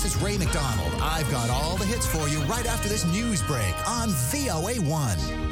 This is Ray McDonald. I've got all the hits for you right after this news break on VOA1.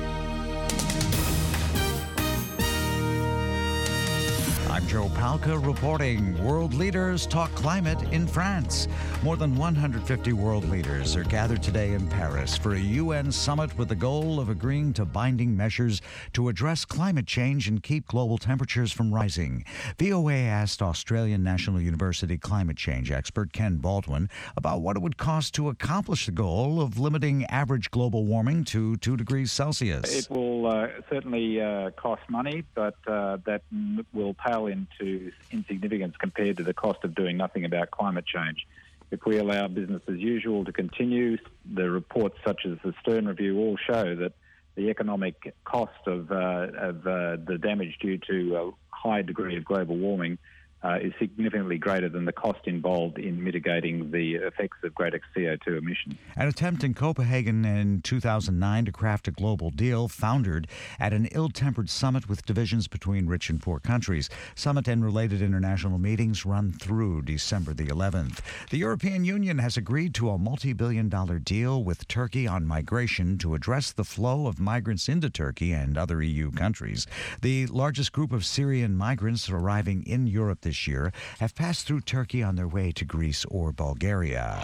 I'm Joe Palca reporting. World leaders talk climate in France. More than 150 world leaders are gathered today in Paris for a UN summit with the goal of agreeing to binding measures to address climate change and keep global temperatures from rising. VOA asked Australian National University climate change expert Ken Baldwin about what it would cost to accomplish the goal of limiting average global warming to 2 degrees Celsius. It will certainly cost money, but that will pale into insignificance compared to the cost of doing nothing about climate change. If we allow business as usual to continue, the reports such as the Stern Review all show that the economic cost of the damage due to a high degree of global warming is significantly greater than the cost involved in mitigating the effects of greater CO2 emissions. An attempt in Copenhagen in 2009 to craft a global deal foundered at an ill-tempered summit with divisions between rich and poor countries. Summit and related international meetings run through December the 11th. The European Union has agreed to a multi-billion-dollar deal with Turkey on migration to address the flow of migrants into Turkey and other EU countries. The largest group of Syrian migrants arriving in Europe this year have passed through Turkey on their way to Greece or Bulgaria.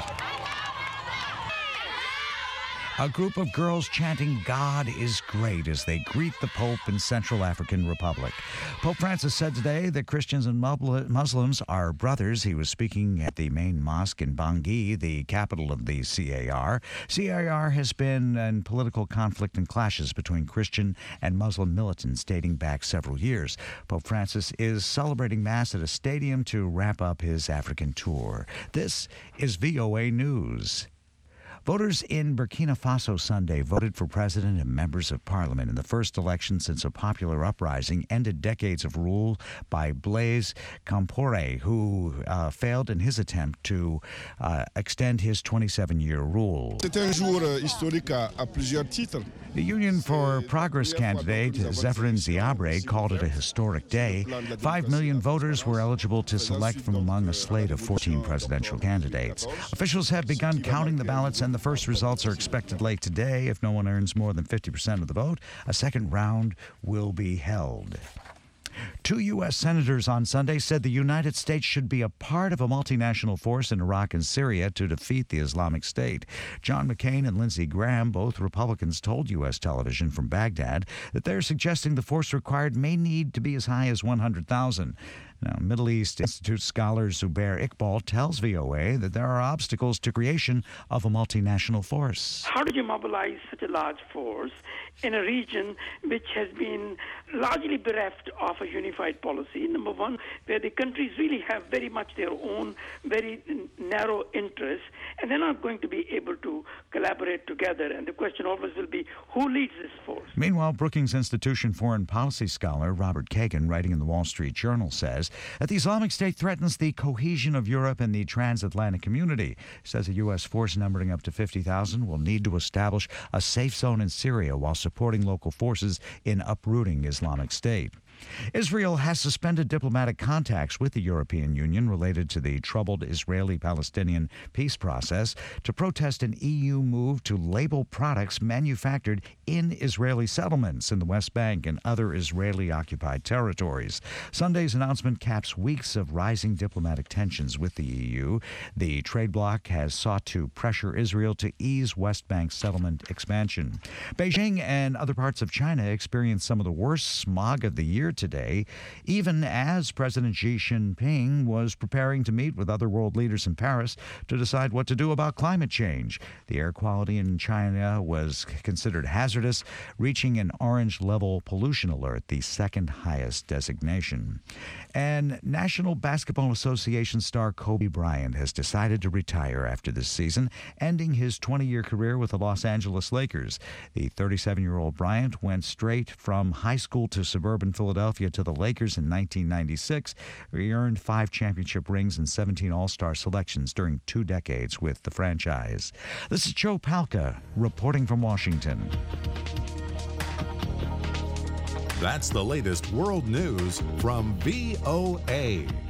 A group of girls chanting "God is great" as they greet the Pope in Central African Republic. Pope Francis said today that Christians and Muslims are brothers. He was speaking at the main mosque in Bangui, the capital of the CAR. CAR has been in political conflict and clashes between Christian and Muslim militants dating back several years. Pope Francis is celebrating Mass at a stadium to wrap up his African tour. This is VOA News. Voters in Burkina Faso Sunday voted for president and members of parliament in the first election since a popular uprising ended decades of rule by Blaise Compaoré, who failed in his attempt to extend his 27-year rule. C'est un jour historique à plusieurs titres. The Union for Progress candidate Zephyrin Ziabre called it a historic day. 5 million voters were eligible to select from among a slate of 14 presidential candidates. Officials have begun counting the ballots, and the first results are expected late today. If no one earns more than 50% of the vote, a second round will be held. 2 U.S. senators on Sunday said the United States should be a part of a multinational force in Iraq and Syria to defeat the Islamic State. John McCain and Lindsey Graham, both Republicans, told U.S. television from Baghdad that they're suggesting the force required may need to be as high as 100,000. Now, Middle East Institute scholar Zubair Iqbal tells VOA that there are obstacles to creation of a multinational force. How do you mobilize such a large force in a region which has been largely bereft of a unified policy? Number one, where the countries really have very much their own very narrow interests, and they're not going to be able to collaborate together. And the question always will be, who leads this force? Meanwhile, Brookings Institution foreign policy scholar Robert Kagan, writing in the Wall Street Journal, says that the Islamic State threatens the cohesion of Europe and the transatlantic community. He says a U.S. force numbering up to 50,000 will need to establish a safe zone in Syria while supporting local forces in uprooting Islamic State. Israel has suspended diplomatic contacts with the European Union related to the troubled Israeli-Palestinian peace process to protest an EU move to label products manufactured in Israeli settlements in the West Bank and other Israeli-occupied territories. Sunday's announcement caps weeks of rising diplomatic tensions with the EU. The trade bloc has sought to pressure Israel to ease West Bank settlement expansion. Beijing and other parts of China experienced some of the worst smog of the year today, even as President Xi Jinping was preparing to meet with other world leaders in Paris to decide what to do about climate change. The air quality in China was considered hazardous, reaching an orange-level pollution alert, the second highest designation. And National Basketball Association star Kobe Bryant has decided to retire after this season, ending his 20-year career with the Los Angeles Lakers. The 37-year-old Bryant went straight from high school to suburban Philadelphia to the Lakers in 1996, where he earned 5 championship rings and 17 All-Star selections during 2 decades with the franchise. This is Joe Palca reporting from Washington. That's the latest world news from VOA.